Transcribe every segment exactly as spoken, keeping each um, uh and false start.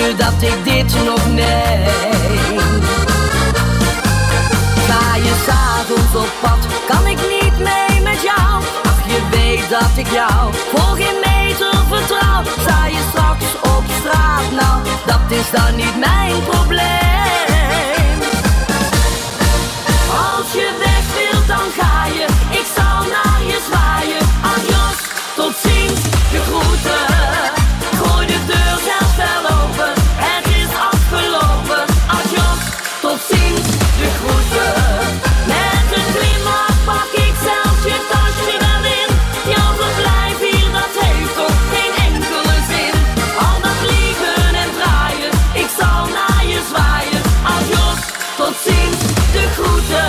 je dat ik dit nog neem? Ga je s'avonds op pad, kan ik niet mee met jou. Ach, je weet dat ik jou voor geen meter vertrouw. Sta je straks op straat, nou, dat is dan niet mijn probleem. Als je weg wilt, dan ga je, ik zal naar je zwaaien. Adios, tot ziens, je groeten. Gooi de deur zelf wel open, het is afgelopen. Adios, tot ziens, je groeten. Met een glimlach pak ik zelfs je tasje wel in. Jouw verblijf hier, dat heeft toch geen enkele zin. Al dat liegen en draaien, ik zal naar je zwaaien. Adios, tot ziens, de groeten.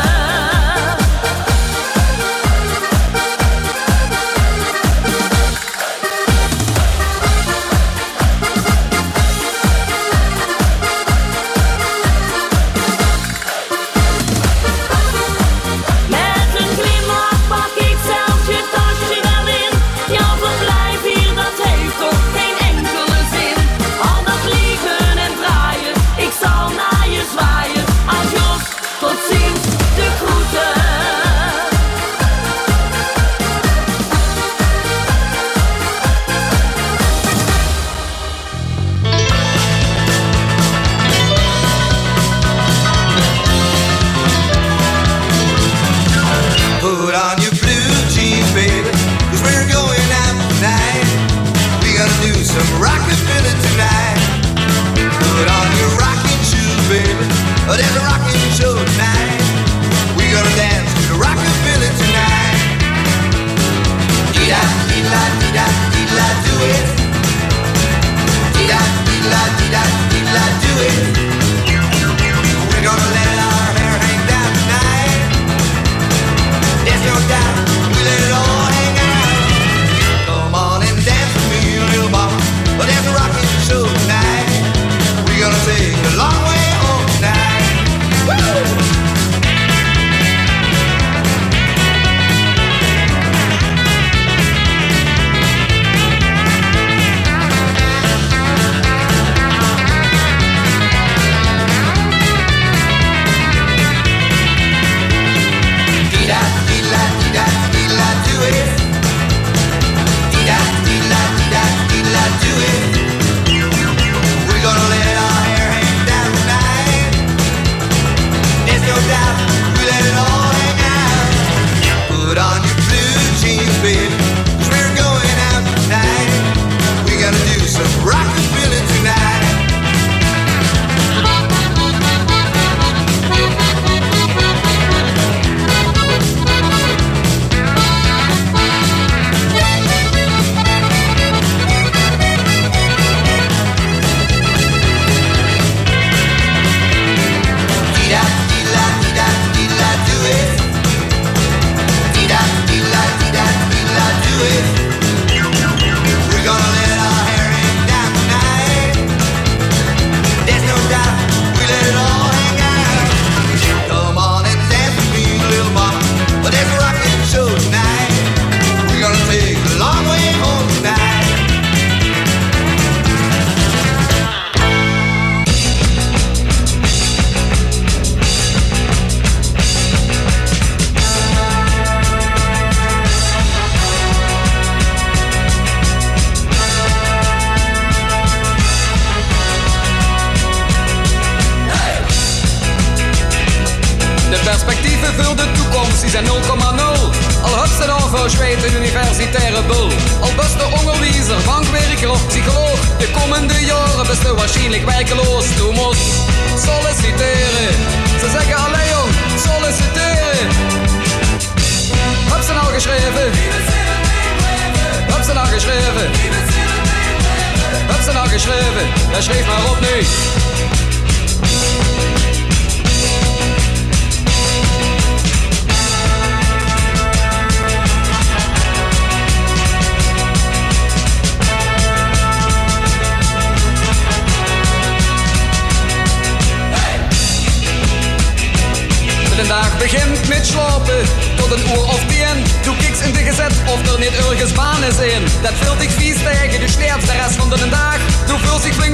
begint met slapen tot een uur of tien. Du kiekst in de gezet of er niet ergens banen zijn. Dat vult dich vies tegen, du sterfst de rest van de dag. Du fühlst dich flink beroerd,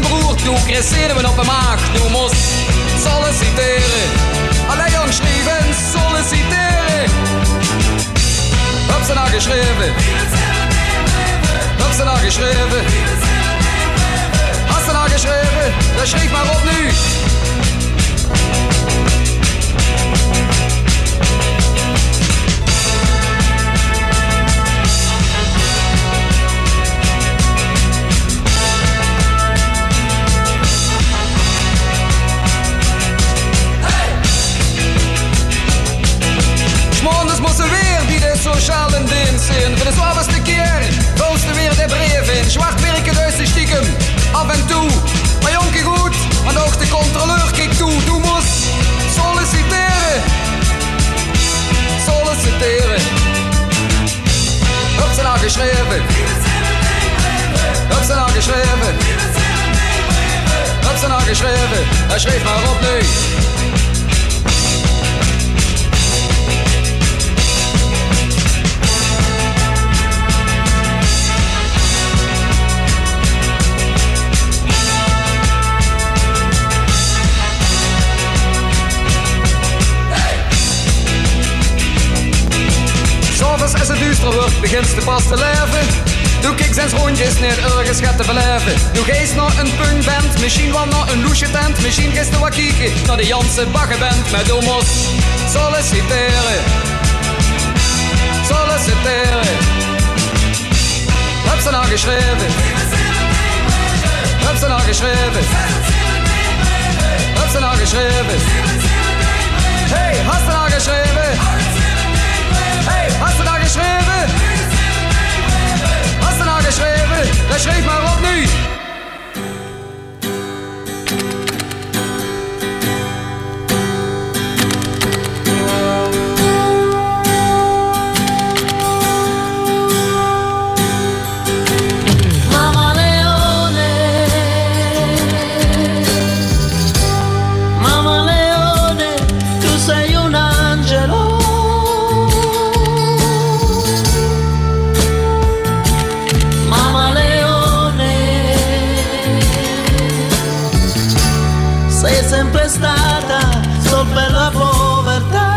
du kriegst Seelen op de maag. Du musst solliciteren. Alle Jungs schreiben solliciteren. Hab sie noch geschrieben. Hab sie noch geschrieben. Hast du noch geschrieben? Das schrieb mal auf nu. Socialen Dienst sehen, für das oberste Kehr, holst du wieder der Brief in, schwacht wirken durch die Stiegen, ab und zu, mein Junge gut, und auch der Kontrolleur kriegt du, du musst solliciteren, solliciteren. Hab sie noch geschrieben, hab sie noch geschrieben, hab sie noch geschrieben, er schrieb mal auf nicht. Als het duister wordt, begint ze pas te leven. Du kijkt eens rondjes niet ergens gaat te beleven. Du geest naar een punkband, misschien wel naar een loesje tent. Misschien geest du wat kijken naar de Janse baggenband. Maar du moest solliciteren, solliciteren. Heb ze nou geschreven, heb ze nou geschreven, heb ze nou geschreven. Hey, hast du nou geschreven? Hey, hast du da geschrieben? Hast du da geschrieben? Dann schreib mal auf nu. Mamma Leone, Mamma Leone, tu sei un angelo. Sempre stata solo per la povertà.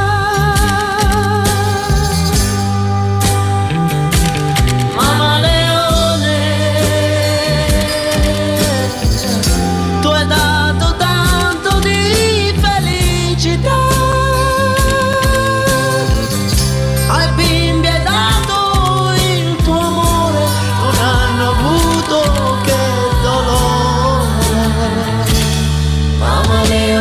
Mamma Leone, tu hai dato tanto di felicità. Ai bimbi hai dato il tuo amore, non hanno avuto che dolore. Mamma Leone.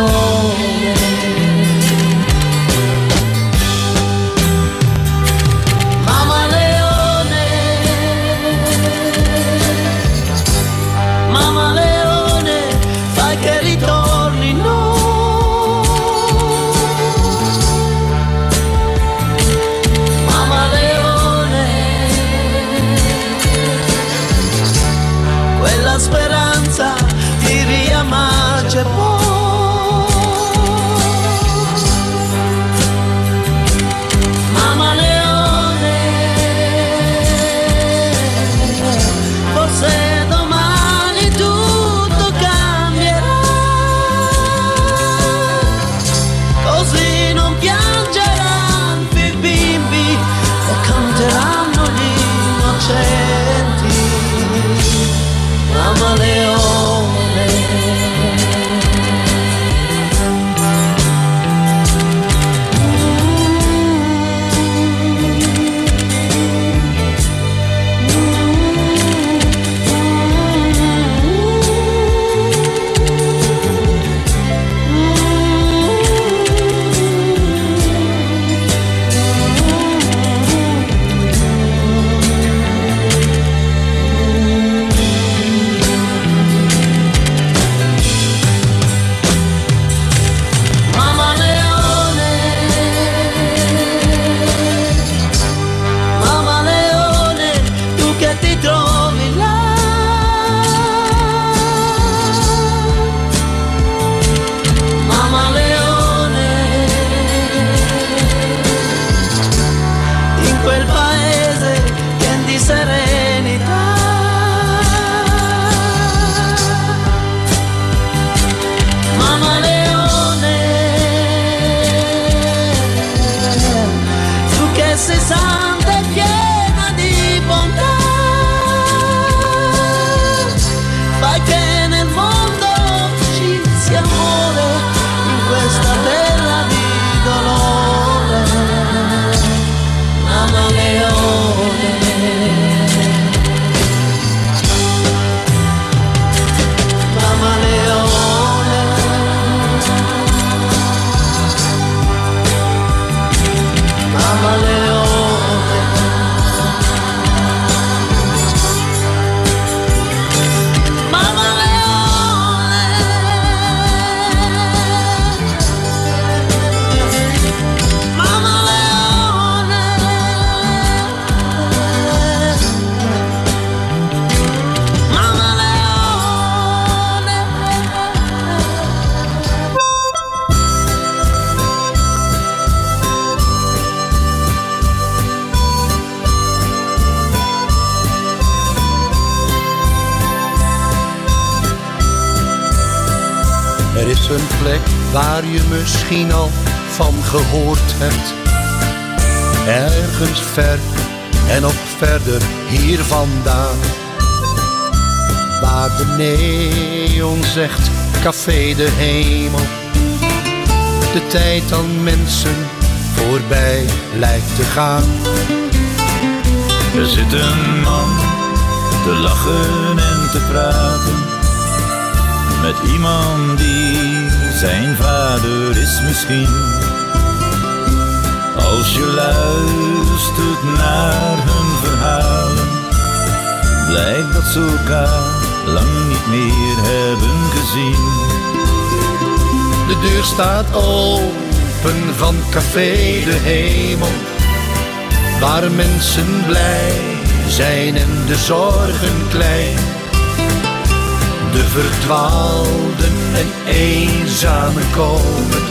Er is een plek waar je misschien al van gehoord hebt. Ergens ver en nog verder hier vandaan. Waar de neon zegt, café de hemel. De tijd aan mensen voorbij lijkt te gaan. Er zit een man te lachen en te praten met iemand die zijn vader is misschien. Als je luistert naar hun verhalen, blijkt dat ze elkaar lang niet meer hebben gezien. De deur staat open van café de hemel, waar mensen blij zijn en de zorgen klein. De verdwaalden en eenzamen komen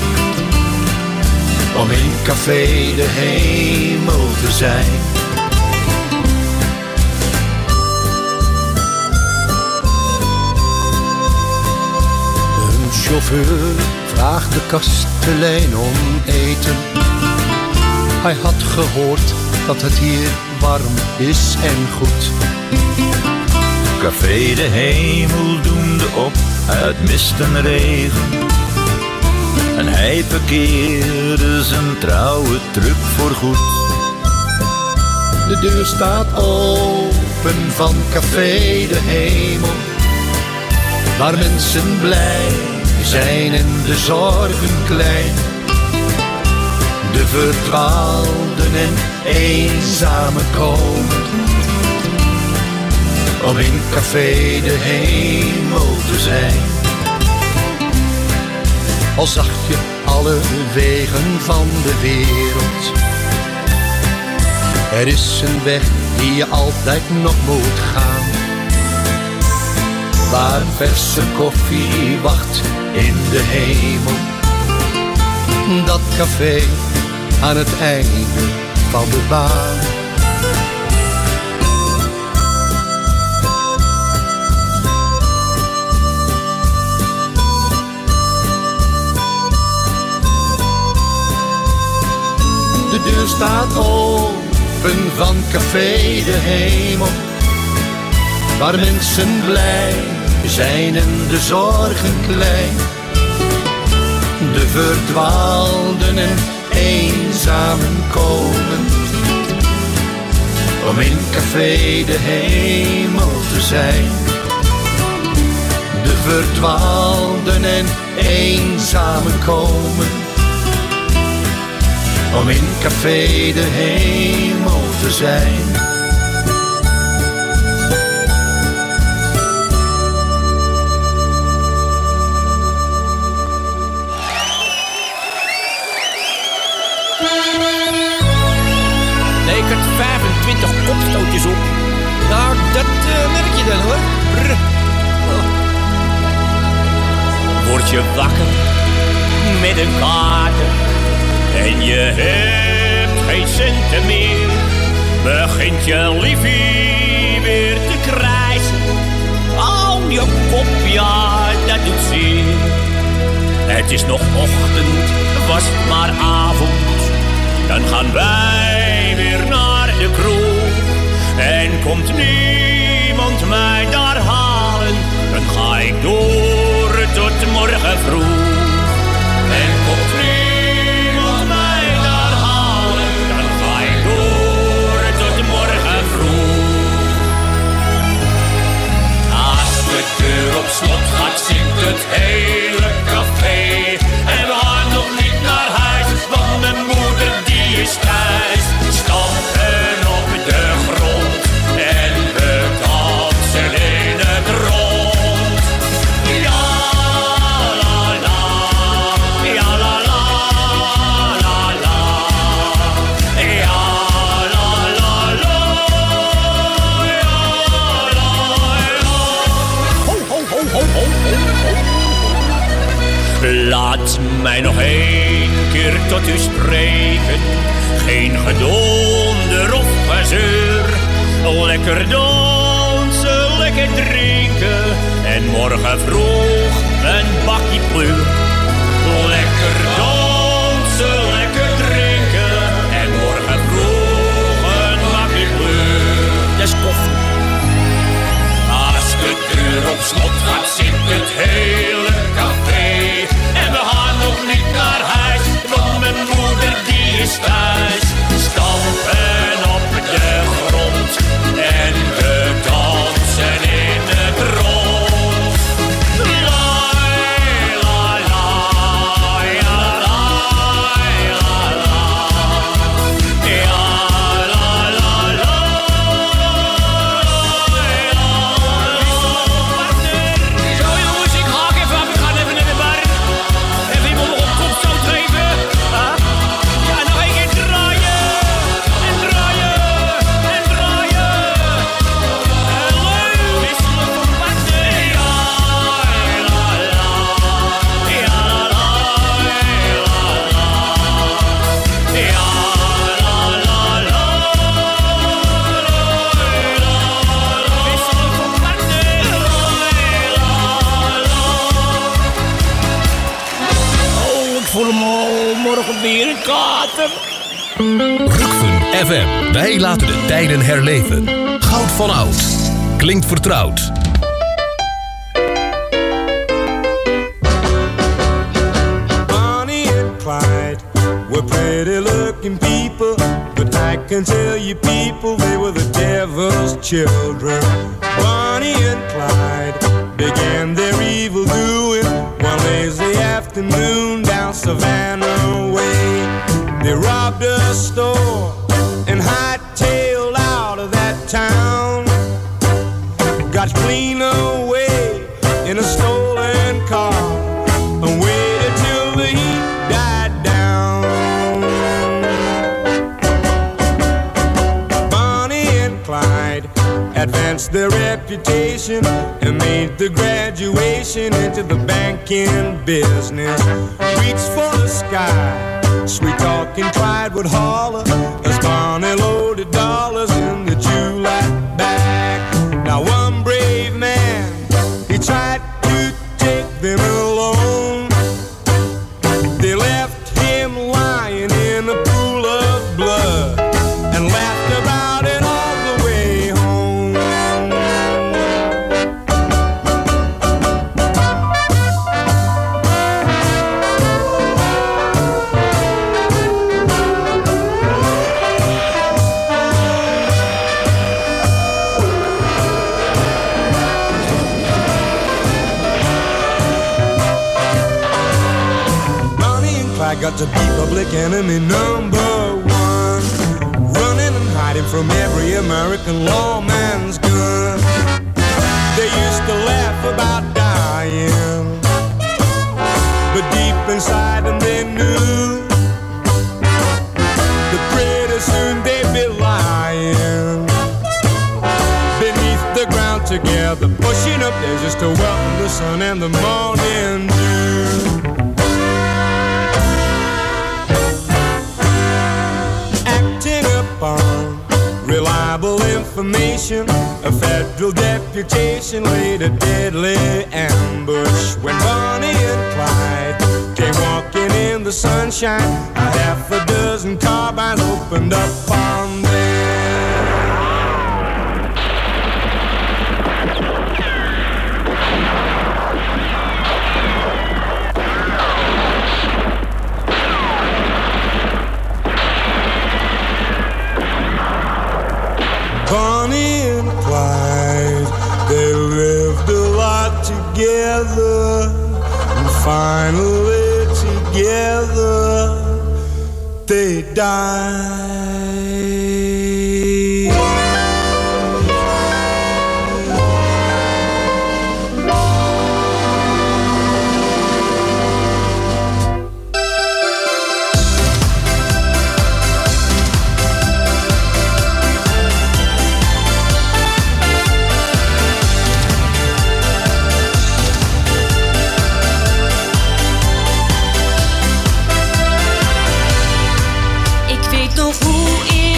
om in café de hemel te zijn. Een chauffeur vraagt de kastelein om eten. Hij had gehoord dat het hier warm is en goed. Café de hemel doemde op uit mist en regen. En hij parkeerde zijn trouwe truck voorgoed. De deur staat open van café de hemel, waar mensen blij zijn en de zorgen klein. De verdwaalden en eenzamen komen om in café de hemel te zijn. Al zag je alle wegen van de wereld, er is een weg die je altijd nog moet gaan. Waar verse koffie wacht in de hemel. Dat café aan het einde van de baan. De deur staat open van café de hemel, waar mensen blij zijn en de zorgen klein. De verdwaalden en eenzamen komen om in café de hemel te zijn. De verdwaalden en eenzamen komen om in café de hemel te zijn. Levert vijfentwintig kopstootjes op. Nou, dat uh, merk je dan hoor. Brr. Oh. Word je wakker met een kater en je hebt geen centen meer, begint je liefie weer te krijsen. Oh, je kop, ja, dat doet zeer. Het is nog ochtend, was het maar avond, dan gaan wij weer naar de kroeg. En komt niemand mij daar halen, dan ga ik door tot morgen vroeg. En komt niemand mij daar halen, dan ga ik door tot morgen vroeg. Als de deur op slot gaat, zingt het hele café. En we gaan nog niet naar huis, want mijn moeder die is thuis. Stampen op de grond en we dansen in het rond. Ja la la, ja la la la la, ja la la la, ja la la. Ho ho ho ho ho ho. Laat mij nog één keer tot u spreken. Geen gedonder of gezeur. Lekker dansen, lekker drinken. En morgen vroeg een bakje kleur. Lekker dansen, lekker drinken en morgen vroeg een bakje kleur. Dat is koffie. Als de deur op slot gaat, zit het hele café. En we gaan nog niet naar huis, want mijn moeder die is thuis. Stampen op de grond en we dansen in het rond. La la la, ja la ja la, ja la la la, Zo jongens, ik haak even af, ik ga even naar de bar. Even iemand nog op kop zo geven. Huh? Ja, nog een keer draaien. En draaien. En draaien. En leuk. Wisselen van wachten. Ja, la la. Ja, la la. Ja, la la la. Wisselen van wachten. Oh, ik voel hem al morgen weer een kater. Rukven F M. Wij laten de tijden herleven. Goud van oud. Klinkt vertrouwd. Bonnie and Clyde were pretty looking people, but I can tell you people, they were the devil's children. Bonnie and Clyde began their evil doing one lazy afternoon down Savannah way. They robbed a store and hightailed out of that town. Got clean away in a stolen car and waited till the heat died down. Bonnie and Clyde advanced their reputation and made the graduation into the banking business. Reached for the sky, sweet talking Clyde would holler as Bonnie loaded dollars in the July bag. Now one brave man, he tried to take them alone. They left him lying in a pool of blood and laughed about it all the way home. I got to be public enemy number one, running and hiding from every American lawman's gun. They used to laugh about dying, but deep inside them they knew that pretty soon they'd be lying beneath the ground together, pushing up there just to welcome the sun and the morning dew. On reliable information, a federal deputation laid a deadly ambush when Bonnie and Clyde came walking in the sunshine. A half a dozen carbines opened up on them. Bonnie and Clyde, they lived a lot together, and finally together they died. Ik weet nog hoe ik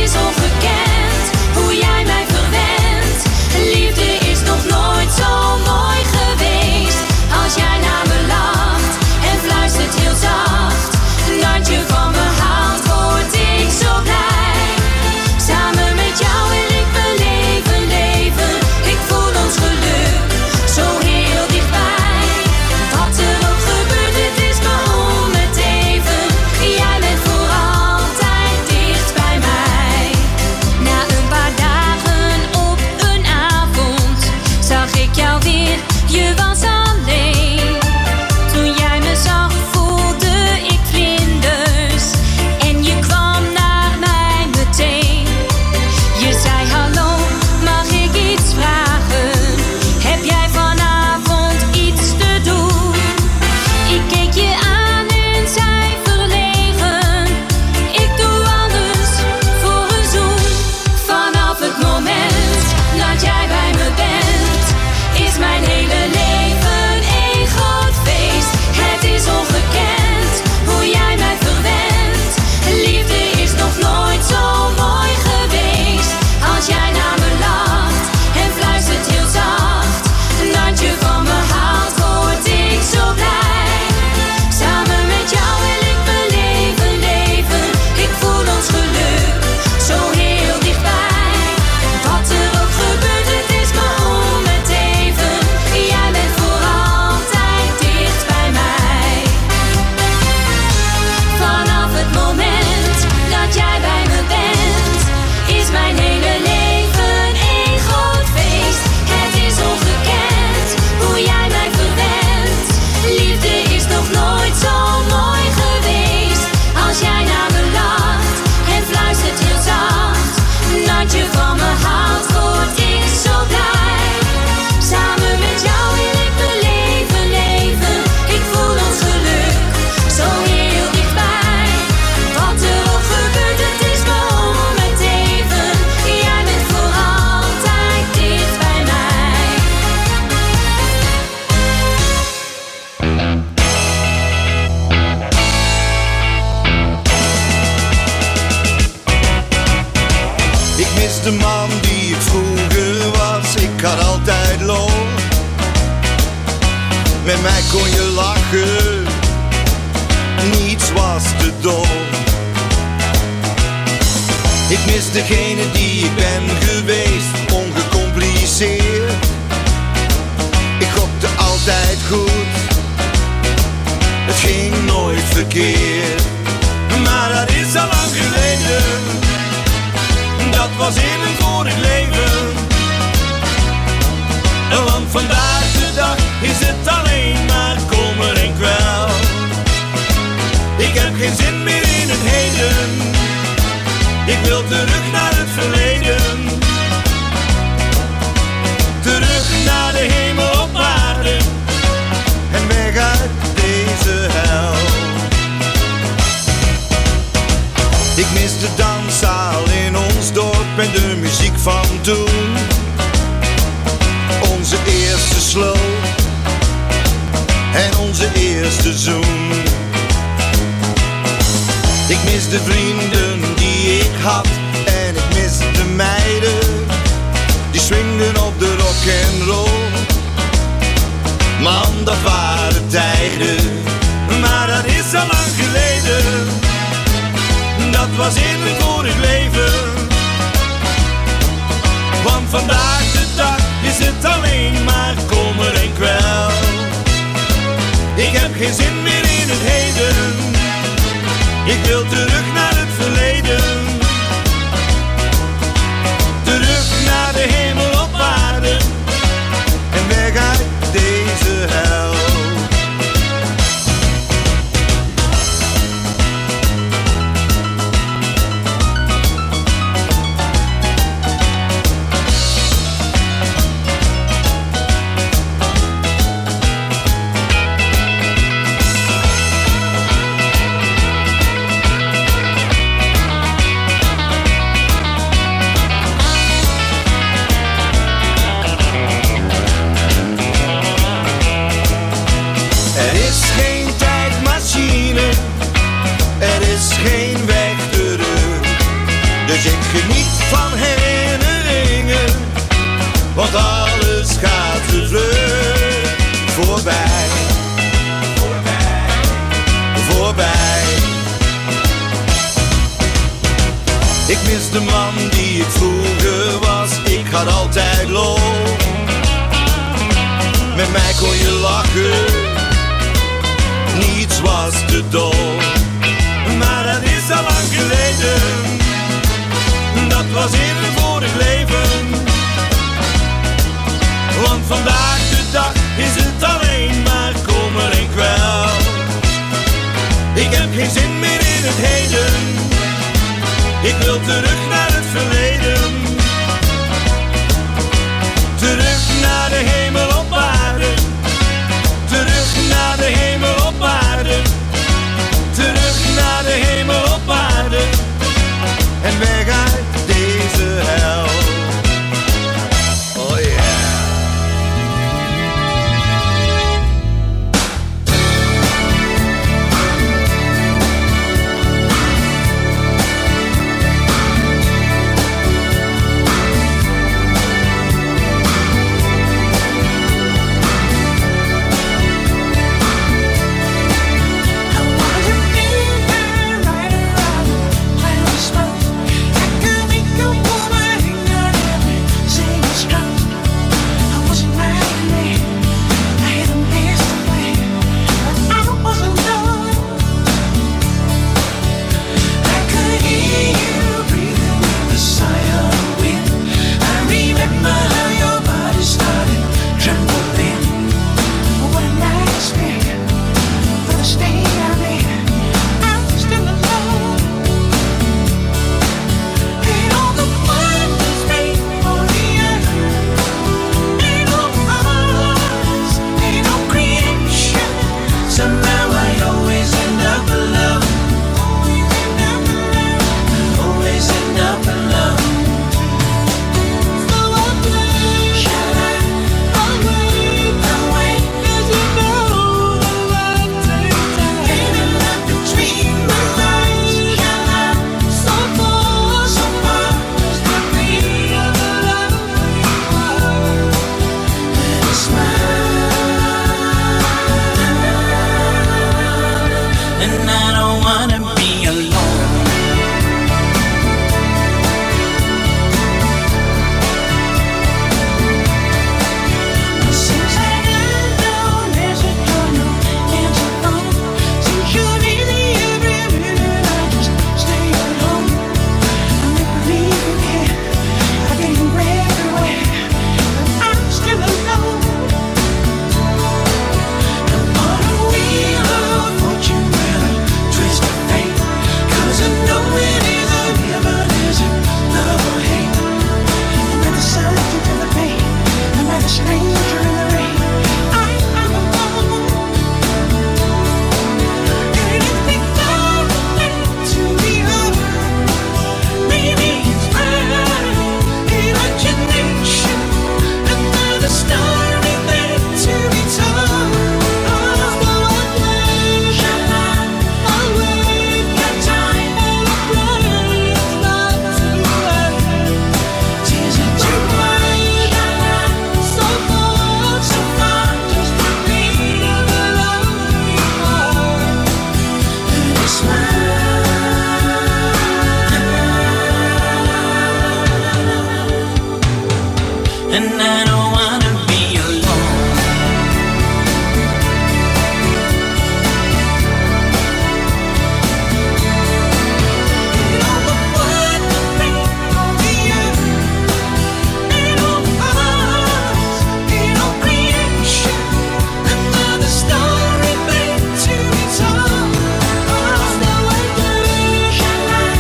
is ongekend hoe jij mij verwendt. Liefde is nog nooit zo mooi geweest. Als jij naar me lacht en fluistert heel zacht dat je van me houdt, word ik zo blij. Samen met jou wil ik beleven, leven. Ik voel ons geluk zo heel dichtbij. Wat er ook gebeurt, het is me om het even. Jij bent voor altijd dicht bij mij. Na een paar dagen op een avond zag ik jou weer, je was alleen. Toen jij me zag voelde ik vlinders en je kwam naar mij meteen. Je zei hallo, mag ik iets vragen? Heb jij vanavond iets te doen? Ik keek je aan en zei verlegen, ik doe alles voor een zoen. Vanaf het moment dat jij bij me bent, is mijn hele leven één groot feest. Het is ongekend hoe jij mij verwendt. Liefde is nog nooit zo mooi geweest. Als jij naar me lacht en fluistert heel zacht dat je van me houdt, word ik zo blij. Samen met jou wil ik beleven, leven. Ik voel ons geluk zo heel dichtbij. Wat er ook gebeurt, het is me om het even. Jij bent voor altijd dicht bij mij. Vanaf het moment dat jij bij me bent, is mijn hele leven één groot feest. Het is ongekend hoe jij mij verwendt. Liefde is nog nooit zo mooi geweest. Als jij naar me lacht en fluistert heel zacht dat je van me houdt, word ik zo blij. Samen met jou wil ik beleven, leven. Ik voel ons geluk zo heel dichtbij. Wat er ook gebeurt, het is me om het even. Jij bent voor altijd dicht bij mij. Ik mis de man die ik vroeger was, ik had altijd lol. Met mij kon je lachen, niets was te dol. Ik mis degene die ik ben geweest, ongecompliceerd. Ik gokte altijd goed, het ging nooit verkeerd. Maar dat is al lang geleden, dat was in een vorig leven. Want vandaag de dag is het alleen maar kommer en kwel. Ik heb geen zin meer in het heden, ik wil terug naar het verleden. Terug naar de hemel op aarde en weg uit deze hel. Ik mis de danszaal in ons dorp en de muziek van toen. Onze eerste slow en onze eerste zoen. Ik mis de vrienden die ik had en ik mis de meiden die swingden op de rock and roll. Man, dat waren tijden, maar dat is al lang geleden. Dat was in mijn vorig leven. Want vandaag de dag is het alleen maar kommer en kwel. Ik heb geen zin meer in het heden, ik wil terug naar het verleden. Terug naar de hemel op aarde en weg uit deze hel. Ik geniet van herinneringen, want alles gaat te vlug voorbij, voorbij, voorbij. Ik mis de man die ik vroeger was, ik had altijd lol. Met mij kon je lachen, niets was te dol. Maar dat is al lang geleden, dat was in een vorig leven. Want vandaag de dag is het alleen maar kommer en kwel. Ik heb geen zin meer in het heden, ik wil terug naar het verleden. Terug naar de hemel op aarde, terug naar de hemel op aarde, terug naar de hemel op aarde en weg uit deze hel. Oh yeah.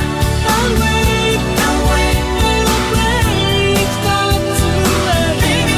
Baby,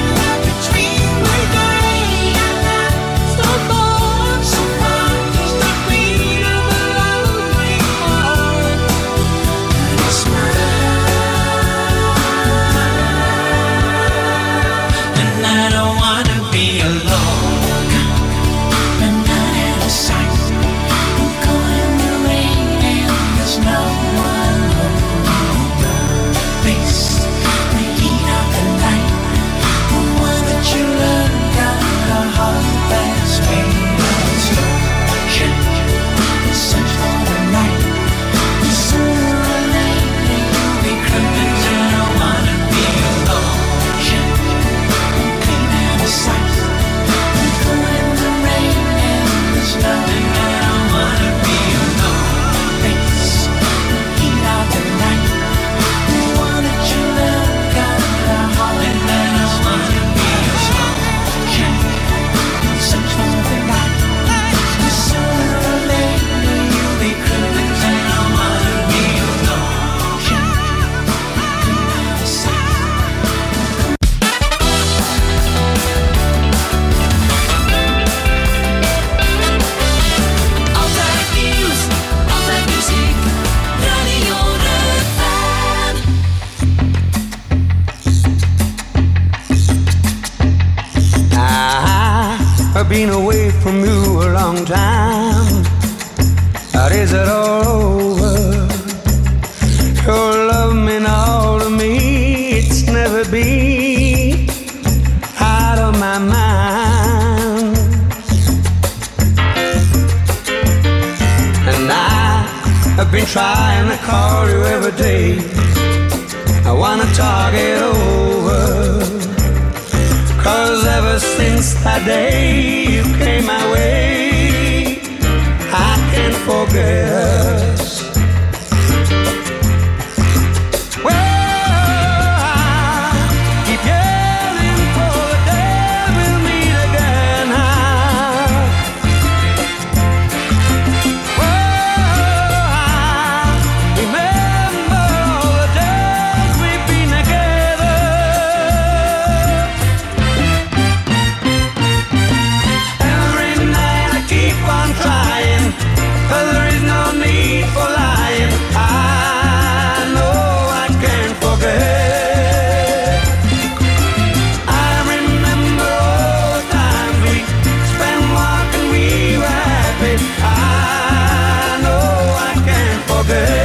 been away from you a long time. Or is it all over? Your love meant all to me. It's never been out of my mind. And I have been trying to call you every day. I wanna talk it over. Cause ever since that day you came my way, I can't forget us. Well, I keep yelling for the day we'll meet again. Well, I remember all the days we've been together. Every night I keep on trying, but there is no need for lying. I know I can't forget. I remember all the times we spent walking, we were happy. I know I can't forget.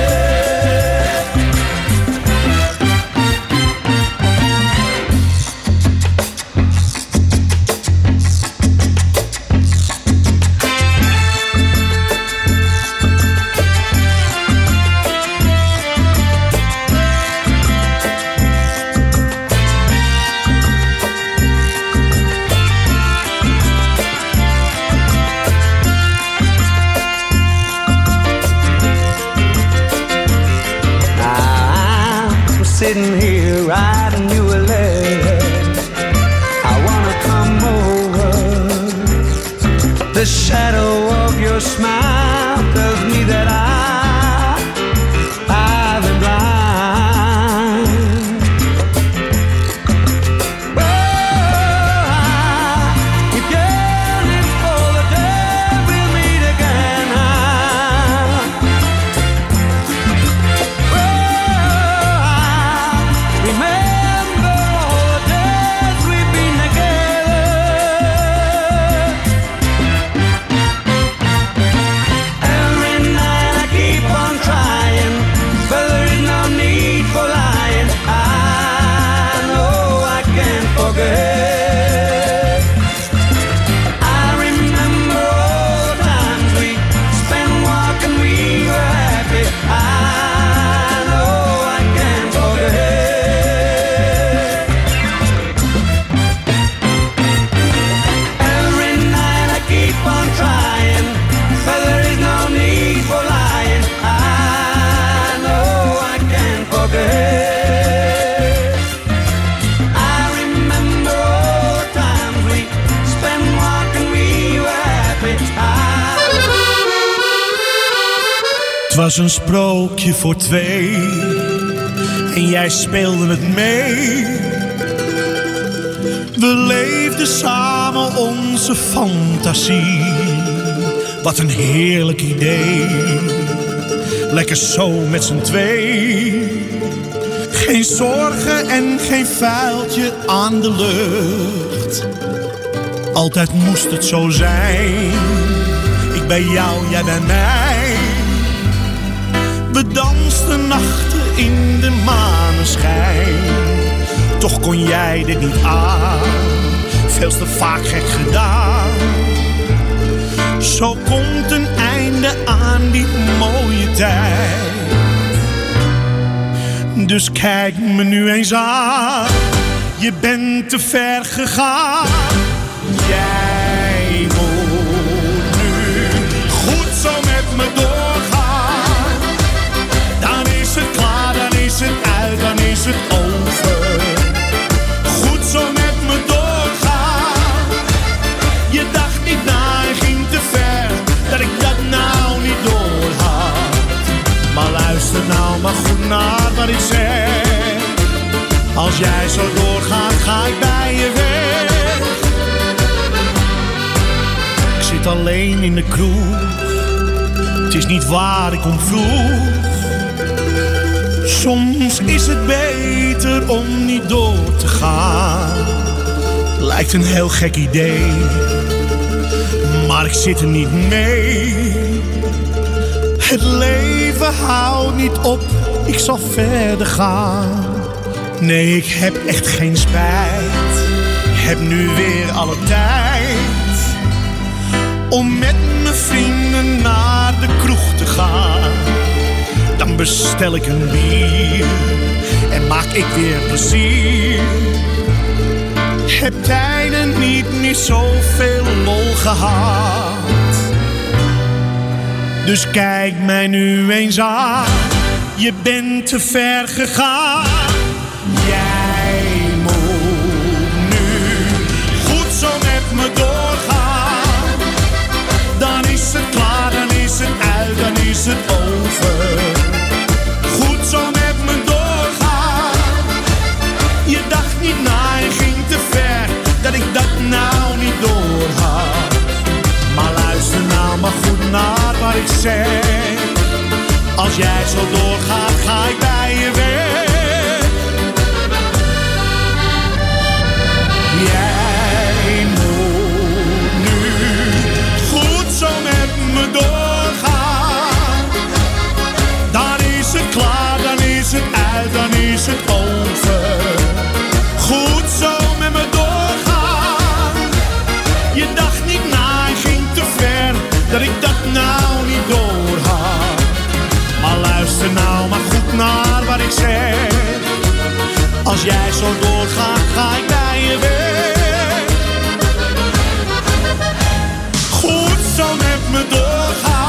I'm sitting here writing you a letter. I wanna come over. The shadow of your smile tells me that I, I've been blind. Well, I keep yearning for the day we'll meet again. Remember all the days we've been together. Every night I keep on trying, but there is no need for lying. I know I can't forget. I remember all the times we spent walking, we were happy. I know I can't forget. Every night I keep on trying, but there is no need for lying. I know I can't forget. I remember all the times we spent walking, we were happy. Het was een sprookje voor twee en jij speelde het mee. We leefden samen onze fantasie. Wat een heerlijk idee. Lekker zo met z'n twee. Geen zorgen en geen vuiltje aan de lucht. Altijd moest het zo zijn. Ik bij jou, jij bij mij. We dansten nachten in de maneschijn. Toch kon jij dit niet aan. Veel te vaak gek gedaan. Zo komt een einde aan die mooie tijd. Dus kijk me nu eens aan. Je bent te ver gegaan. Jij moet nu goed zo met me doorgaan. Dan is het klaar, dan is het uit, dan is het over. Goed zo met me doorgaan. Je dacht niet na en ging te ver, dat ik dat nou niet doorhad. Maar luister nou maar goed naar wat ik zeg. Als jij zo doorgaat, ga ik bij je weg. Ik zit alleen in de kroeg. Het is niet waar, ik kom vroeg. Soms is het beter om niet door te gaan. Lijkt een heel gek idee, maar ik zit er niet mee. Het leven houdt niet op, ik zal verder gaan. Nee, ik heb echt geen spijt, heb nu weer alle tijd om met mijn vrienden naar de kroeg te gaan. Dan bestel ik een bier en maak ik weer plezier. Heb tijden niet meer zoveel lol gehad. Dus kijk mij nu eens aan, je bent te ver gegaan. Jij moet nu goed zo met me doorgaan. Dan is het klaar, dan is het uit, dan is het over. Goed zo met me doorgaan. Je dacht niet na, je ging te ver, dat ik dat nou niet doorhad. Maar luister nou maar goed naar wat ik zeg. Als jij zo doorgaat, ga ik bij je weg. Jij moet nu goed zo met me doorgaan. Dan is het klaar, dan is het uit, dan is het over. Goed zo met me doorgaan. Je dacht niet na, je ging te ver, dat ik dat nou niet doorhad. Maar luister nou maar goed naar wat ik zeg. Als jij zo doorgaat, ga ik bij je weg. Goed zo met me doorgaan.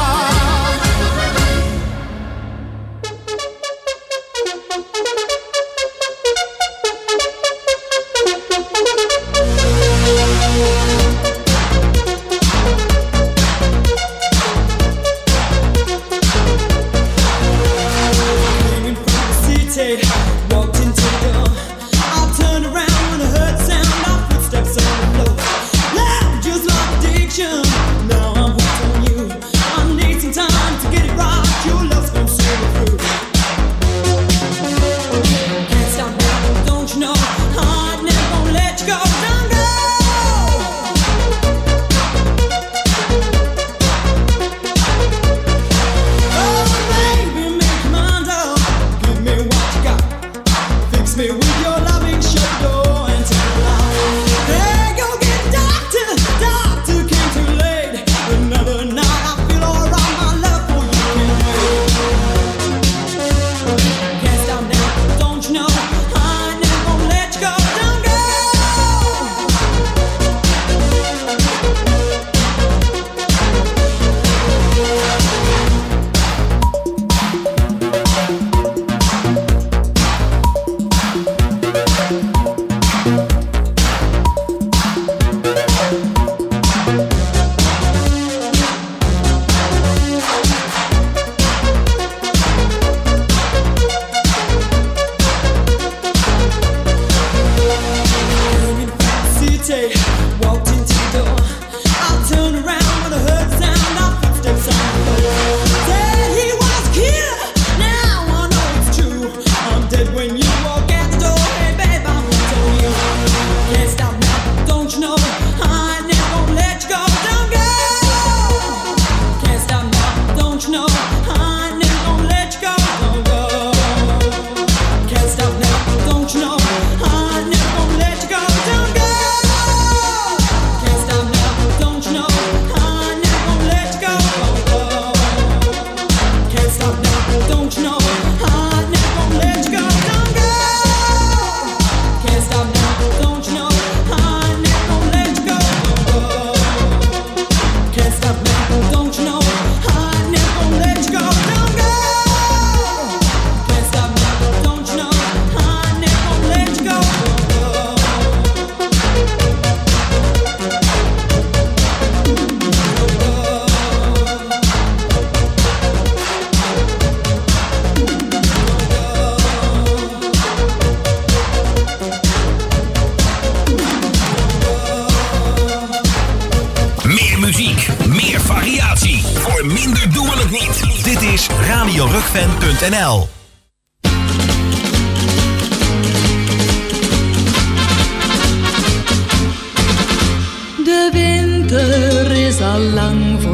Dit is radio rukfan punt n l.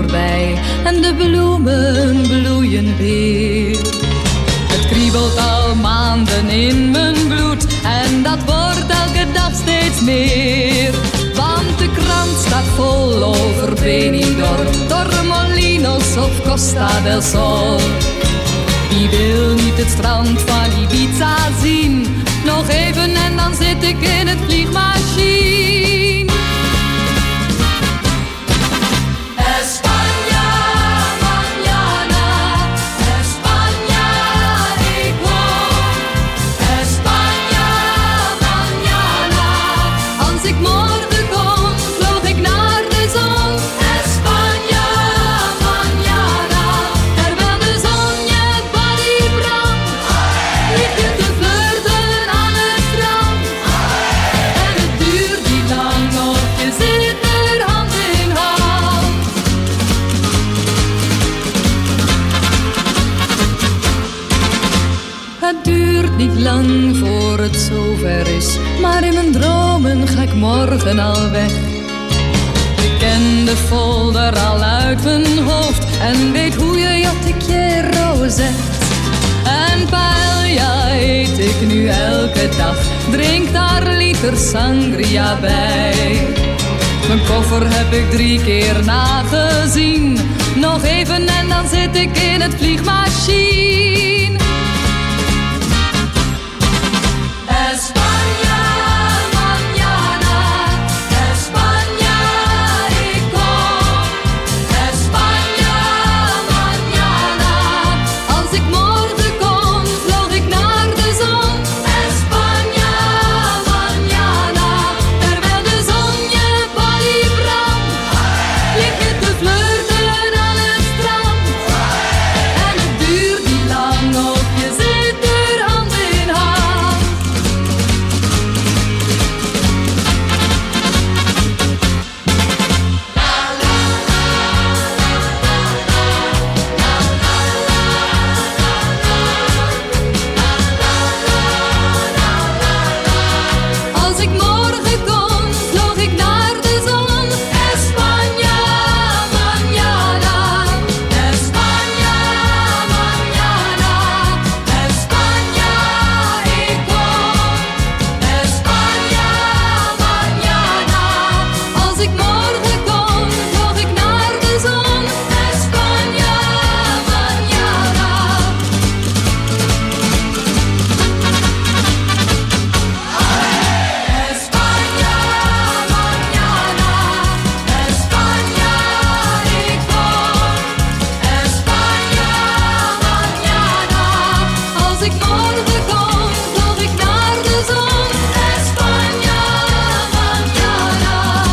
voorbij en de bloemen bloeien weer. Het kriebelt al maanden in mijn bloed en dat wordt elke dag steeds meer. Want de krant staat vol over Benidorm, Torremolinos of Costa del Sol. Wie wil niet het strand van Ibiza zien? Nog even en dan zit ik in het vliegmachine. España, mañana, España, ik woon. España, mañana, als ik morgen kom, vloog ik naar de zon. España, mañana, terwijl de zon je body brandt, lig je te flirten aan het strand. En het duurt niet lang of je zit er hand in hand. Het duurt niet lang voor het zover is, maar in mijn dromen ga ik morgen al weg. Ik ken de folder al uit mijn hoofd en weet hoe je yo te quiero zegt. En paella eet ik nu elke dag, drink daar liter sangria bij. Mijn koffer heb ik drie keer nagezien, nog even en dan zit ik in het vliegmachine. España, mañana, España, ik kom. España, mañana, als ik morgen kom, vloog ik naar de zon. España, mañana, terwijl de zon je body brandt, lig je te flirten aan het strand. En het duurt niet lang of je zit er hand in hand. Als ik morgen kom, vloog ik naar de zon. España, mañana, España, mañana, España, ik kom. España, mañana, als ik morgen kom, vloog ik naar de zon. España, mañana. España, mañana, España, ik kom. España, mañana, als ik morgen kom, vloog ik naar de zon. España, mañana.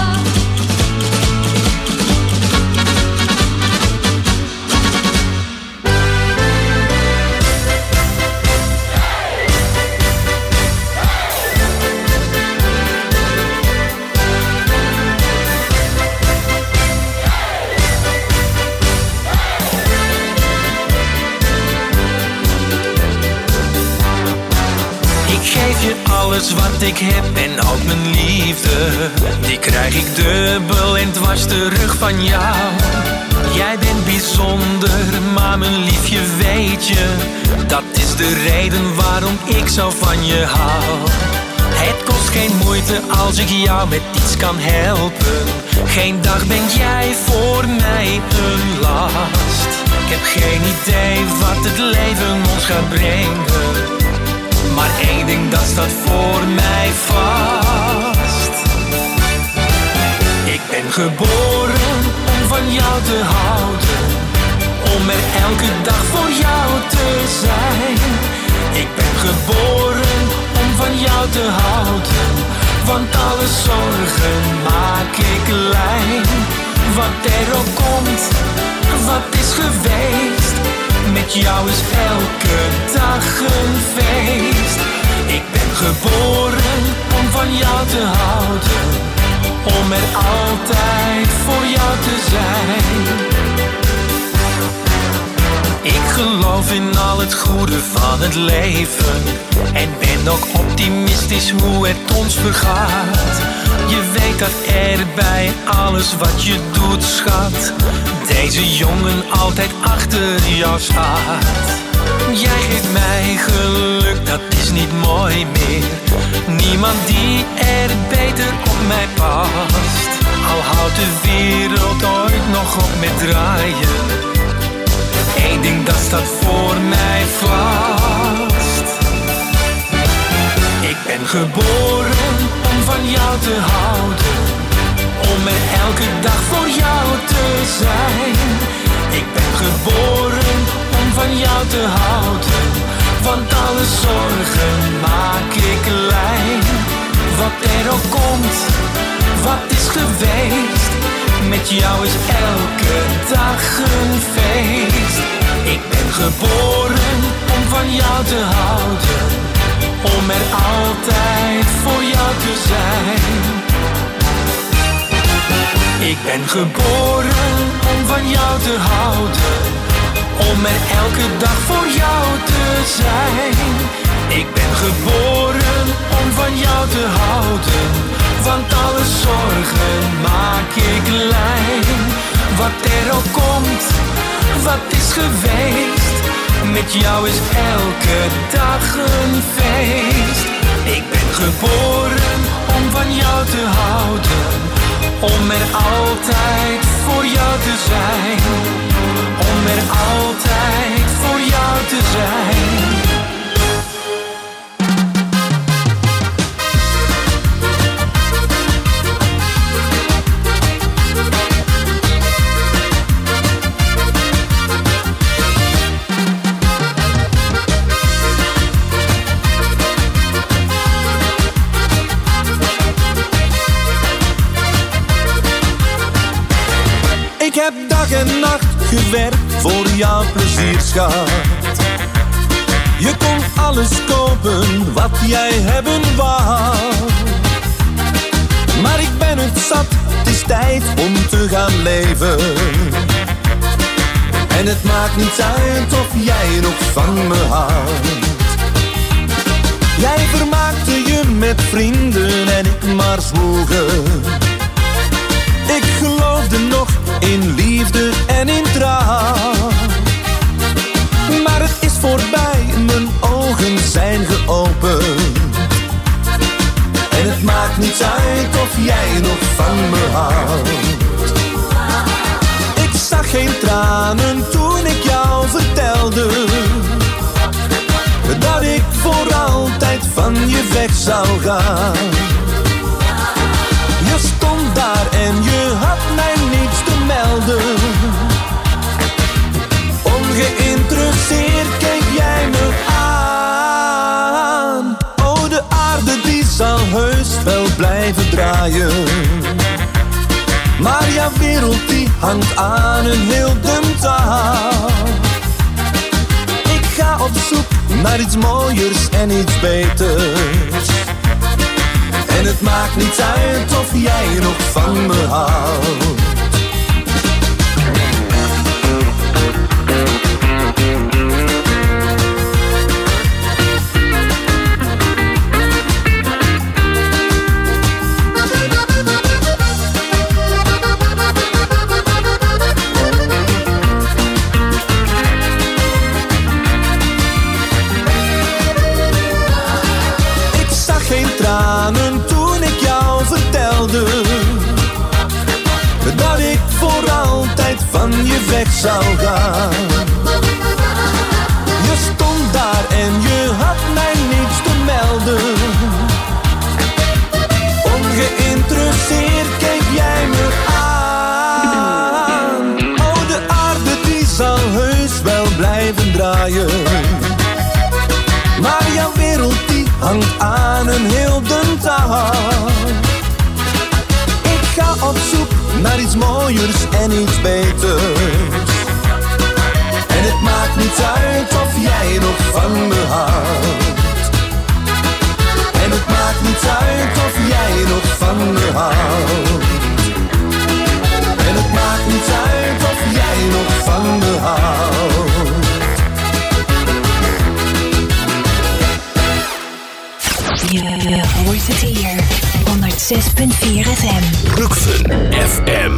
Ik geef je alles wat ik heb en ook mijn liefde. Die krijg ik dubbel en dwars terug van jou. Jij bent bijzonder, maar mijn liefje weet je. Dat is de reden waarom ik zo van je hou. Het kost geen moeite als ik jou met iets kan helpen. Geen dag ben jij voor mij een last. Ik heb geen idee wat het leven ons gaat brengen, maar één ding dat staat voor mij vast. Ik ben geboren om van jou te houden, om er elke dag voor jou te zijn. Ik ben geboren om van jou te houden, want alle zorgen maak ik klein. Wat er ook komt, wat is geweest, met jou is elke dag een feest. Ik ben geboren om van jou te houden, om er altijd voor jou te zijn. Ik geloof in al het goede van het leven en ben ook optimistisch hoe het ons vergaat. Je weet dat er bij alles wat je doet, schat, deze jongen altijd achter jou staat. Jij geeft mij geluk, dat is niet mooi meer. Niemand die er beter op mij past. Al houdt de wereld ooit nog op met draaien, Eén ding dat staat voor mij vast. Ik ben geboren om van jou te houden, om er elke dag voor jou te zijn. Ik ben geboren om van jou te houden, want alle zorgen maak ik klein. Wat er ook komt, wat is geweest, met jou is elke dag een feest. Ik ben geboren om van jou te houden, om er altijd voor jou te zijn. Ik ben geboren om van jou te houden, om er elke dag voor jou te zijn. Ik ben geboren om van jou te houden, want alle zorgen maak ik klein. Wat er ook komt, wat is geweest, met jou is elke dag een feest. Ik ben geboren om van jou te houden, om er altijd voor jou te zijn. Om er altijd voor jou te zijn. Ik heb dag en nacht gewerkt voor jouw plezier, schat. Je kon alles kopen wat jij hebben wou. Maar ik ben het zat, het is tijd om te gaan leven. En het maakt niet uit of jij nog van me houdt. Jij vermaakte je met vrienden en ik maar zwoegen. Ik geloofde nog in liefde en in trouw. Maar het is voorbij, mijn ogen zijn geopend. En het maakt niet uit of jij nog van me houdt. Ik zag geen tranen toen ik jou vertelde dat ik voor altijd van je weg zou gaan. Je stond daar en je had mij niets te melden. Ongeïnteresseerd keek jij me aan. Oh, de aarde die zal heus wel blijven draaien, maar jouw wereld die hangt aan een heel dun touw. Ik ga op zoek naar iets mooiers en iets beters. En het maakt niet uit of jij nog van me houdt. Ik zag geen tranen toen ik jou vertelde dat ik voor altijd van je weg zou gaan. Je stond daar en je had mij niets te melden. Ongeïnteresseerd keek jij me aan. Oh, de aarde die zal heus wel blijven draaien, maar jouw wereld die hangt aan een heel dun touw. Ik ga op zoek naar iets mooiers en iets beters. En het maakt niet uit of jij nog van me houdt. En het maakt niet uit of jij nog van me houdt. En het maakt niet uit of jij nog van me houdt. Je hoort het hier. honderdzes punt vier F M. Brukven F M.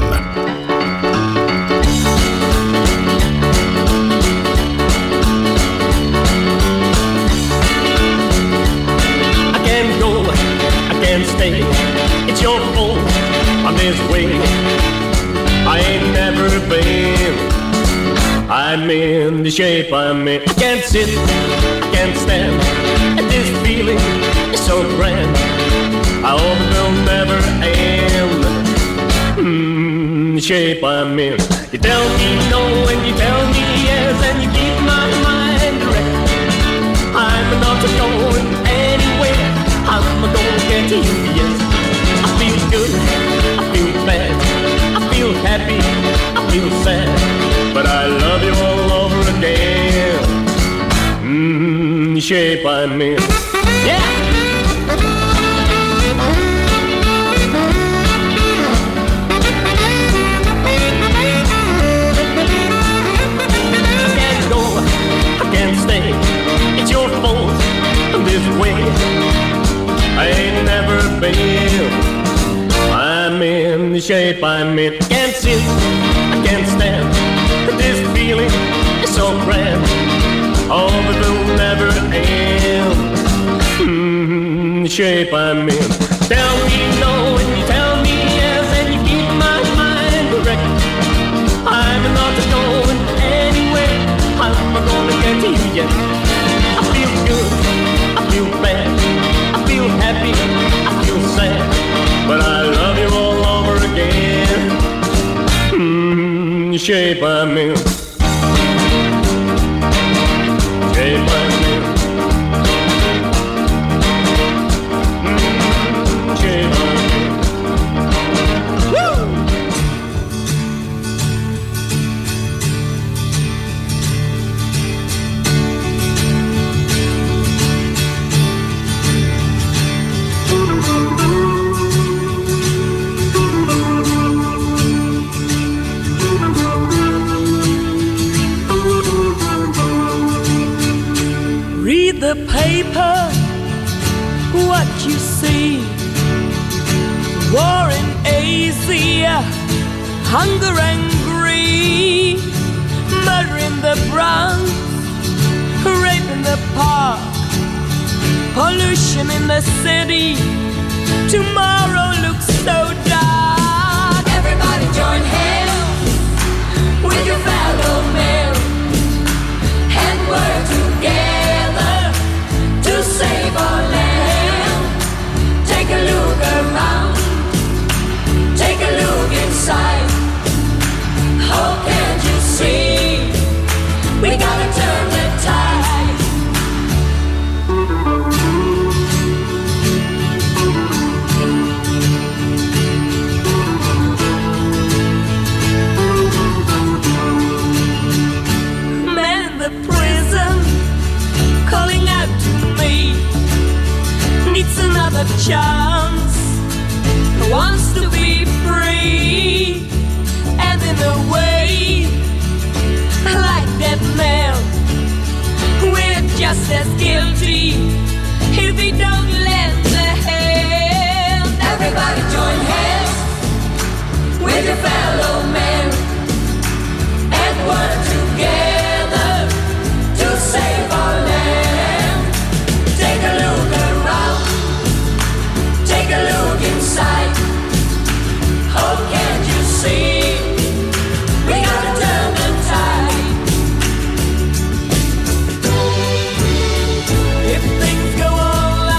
I can't go, I can't stay. It's your fault, I'm this way. I ain't never been. I'm in the shape I'm in. I can't sit, I can't stand. And this feeling is so grand. I hope it will never end. Hmm, the shape I'm in. You tell me no and you tell me yes, and you keep my mind direct. I'm not going anywhere. I'm gonna get to you, yes. I feel good, I feel bad, I feel happy, I feel sad, but I love you all over again. Mmm, the shape I'm in. Yeah! I can't go, I can't stay. It's your fault, I'm this way. I ain't never been. I'm in the shape I'm in. I can't sit, I can't stand. But this feeling is so grand. Oh, it will never end. Mm-hmm, the shape I'm in. Tell me no and you tell me yes, and you keep my mind direct. I'm not going anywhere. I'm gonna get to you yet. I feel good, I feel bad, I feel happy, I feel sad, but I love you all over again. Mm, the shape I'm in. Shape I'm in. Mm, shape I'm in. Woo! Read the paper, what you see. War in Asia, hunger and greed, murder in the Bronx, rape in the park, pollution in the city. Tomorrow looks so dark. Everybody join hands with your fellow men and work together to save our land. Take a look around, take a look inside. Oh, can't you see? We gotta turn the tide. Man in the prison calling out to me, needs another chance, wants to be free. And in a way, like that man, we're just as guilty if we don't lend a hand. Everybody join hands with your fellow men and work together to save our land. Take a look around, take a look inside. Oh, can't you see? We gotta turn the tide. If things go on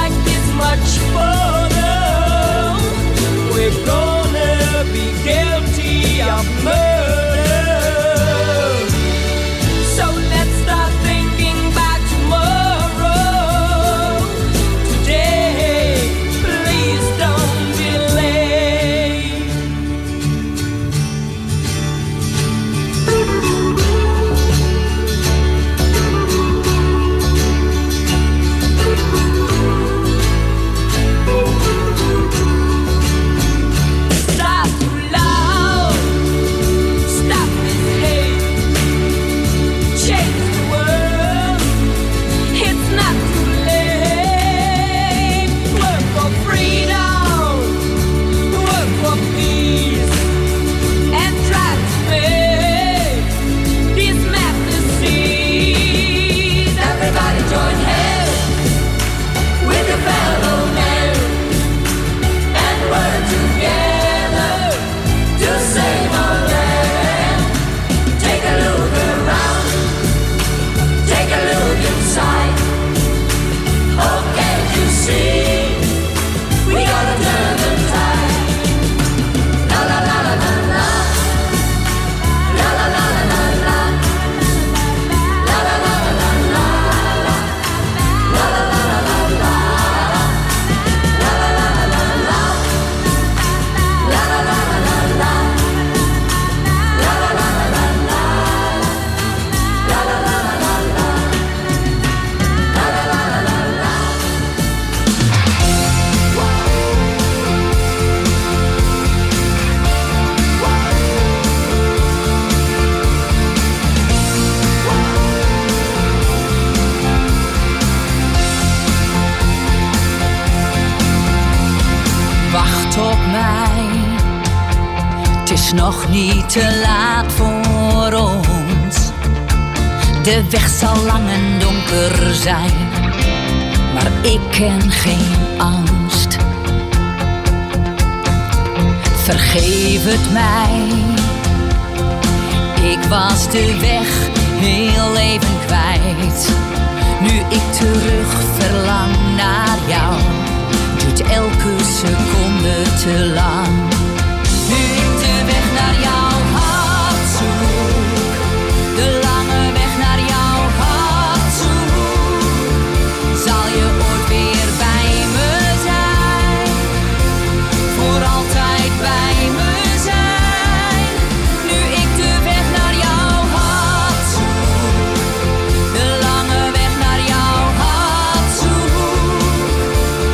wacht op mij. Het is nog niet te laat voor ons. De weg zal lang en donker zijn, maar ik ken geen angst. Vergeef het mij, ik was de weg heel even kwijt. Nu ik terug verlang naar jou.